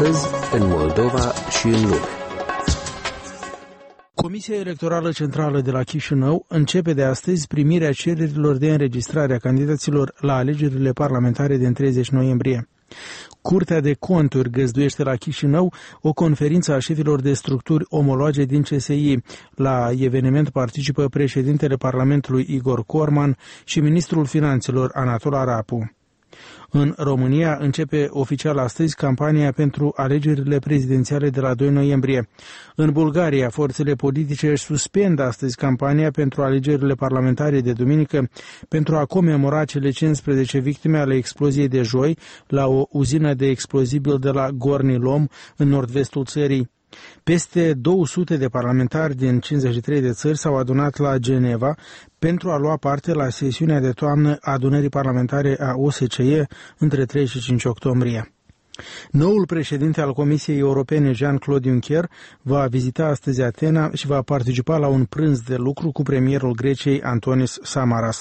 Astăzi, în Moldova și în lume. Comisia Electorală Centrală de la Chișinău începe de astăzi primirea cererilor de înregistrare a candidaților la alegerile parlamentare din 30 noiembrie. Curtea de Conturi găzduiește la Chișinău o conferință a șefilor de structuri omologe din CSI. La eveniment participă președintele Parlamentului Igor Corman și ministrul Finanțelor Anatol Arapu. În România începe oficial astăzi campania pentru alegerile prezidențiale de la 2 noiembrie. În Bulgaria, forțele politice își suspendă astăzi campania pentru alegerile parlamentare de duminică pentru a comemora cele 15 victime ale exploziei de joi la o uzină de explozibil de la Gorni Lom, în nord-vestul țării. Peste 200 de parlamentari din 53 de țări s-au adunat la Geneva pentru a lua parte la sesiunea de toamnă a adunării parlamentare a OSCE între 3 și 5 octombrie. Noul președinte al Comisiei Europene, Jean-Claude Juncker, va vizita astăzi Atena și va participa la un prânz de lucru cu premierul Greciei, Antonis Samaras.